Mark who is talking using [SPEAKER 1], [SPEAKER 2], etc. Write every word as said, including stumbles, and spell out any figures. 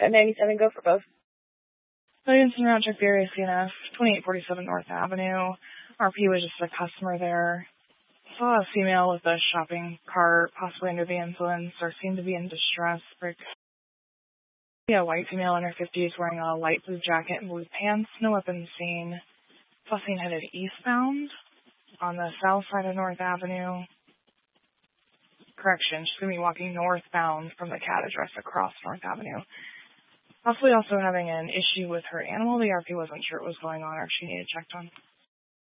[SPEAKER 1] At ninety-seven, go for both.
[SPEAKER 2] Williamson route check area C N F, twenty-eight forty-seven North Avenue. R P was just a customer there. Saw a female with a shopping cart, possibly under the influence, or seemed to be in distress. A white female in her fifties wearing a light blue jacket and blue pants. No weapons seen. Saw seen headed eastbound on the south side of North Avenue. Correction, she's going to be walking northbound from the cat address across North Avenue. Possibly also having an issue with her animal. The R P wasn't sure what was going on or if she needed checked on.